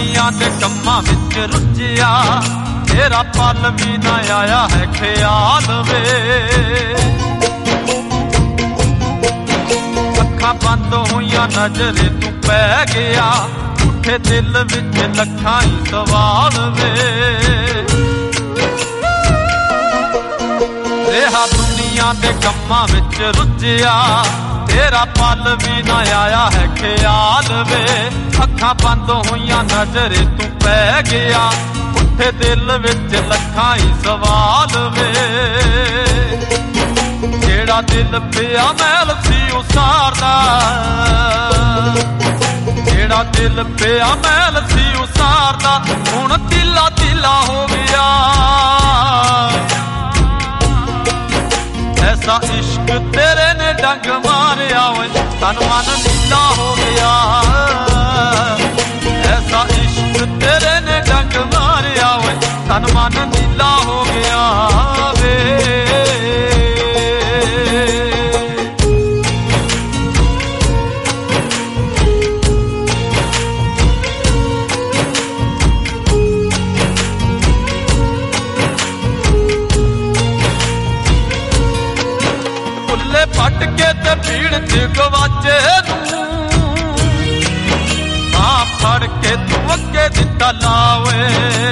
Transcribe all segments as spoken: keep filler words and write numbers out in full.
दुनिया दे कम्मां विच रुझिया तेरा पल भी ना आया है ख्याल वे अखां बंद होइयां नजरे तू पै गया उठे दिल विच लखां ही सवाल वे रेहा दुनिया दे कम्मां विच रुझिया तेरा पल भी ना आया है ख्याल वे अखां बंद होइयां नजरे तू पै गया उठे दिल विच लखां ही सवाल वे जेड़ा दिल पिया मैल सी उसारदा जेड़ा दिल पिया मैल सी उसारदा हुण दिला दिला हो गया ऐसा इश्क तेरे ने डंग मारिया वे तन मन नीला हो गया ऐसा इश्क तेरे ने डंग मारिया वे तन मन नीला हो गया वे फट के ते भीड़ च गवाचे हां फड़ के तू अगे दिता लावे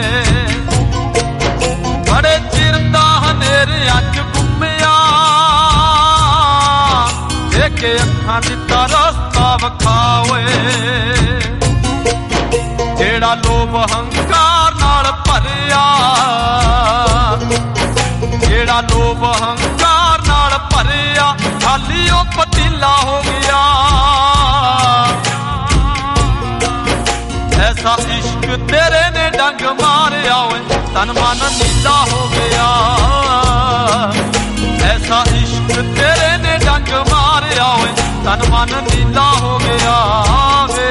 बड़े चिर दा हनेरे अज घुमिया देखे अखां दिता रस्ता वखावे जेड़ा लोभ हंकार नाल भरिया जेड़ा लोभ हंकार नाल भरिया खाली ओ पतीला हो गया ऐसा इश्क तेरे ने डंग मारिया वे तन मन नीला हो गया ऐसा इश्क तेरे ने डंग मारिया वे तन मन नीला हो गया वे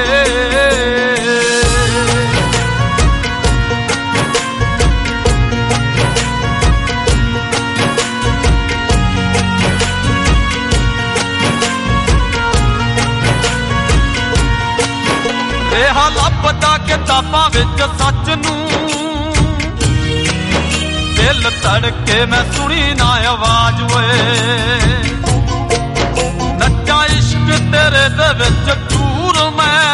रेहा लभदा किताबां विच सच नूं दिल धड़के मैं सुनी ना आवाज वे नच्चा इश्क तेरे दे विच चूर मैं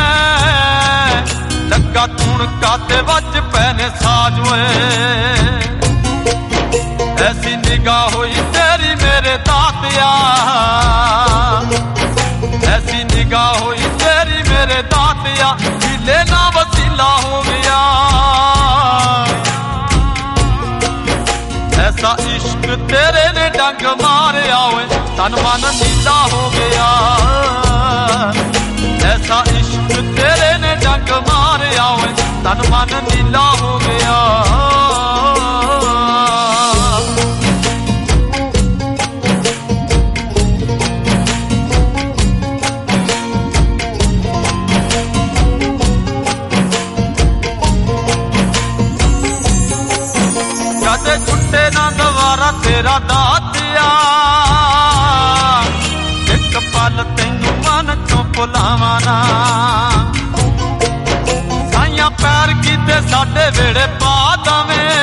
लगा तुणका ते वज पैने साज वे ऐसी निगाह होई तेरी मेरे दातिया ऐसी निगाह होई तेरी मेरे दातिया दिले ना वसीला हो गया ऐसा इश्क तेरे ने डंग मारिया वे तन मन नीला हो गया ऐसा इश्क तेरे ने डंग मारिया वे तन मन नीला हो गया छुट्टे ना दोबारा तेरा दातिया एक पल तेनू मन चों भुलावां ना साइयां पैर कीते साडे वेड़े पा दवें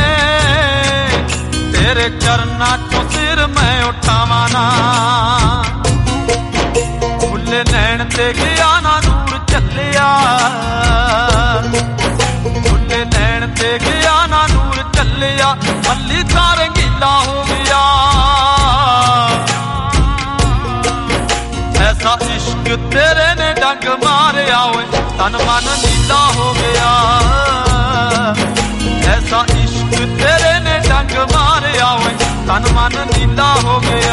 तेरे चरनां चों सिर मैं उठावां ना खुले नैण ते गया ना नूर चलिया खुले नैण ते गया ना नूर चलिया मल्ली दा रंगीला हो गया ऐसा इश्क तेरे ने डंग मारिया वे तन मन नीला हो गया ऐसा इश्क तेरे ने डंग मारिया वे तन मन नीला हो गया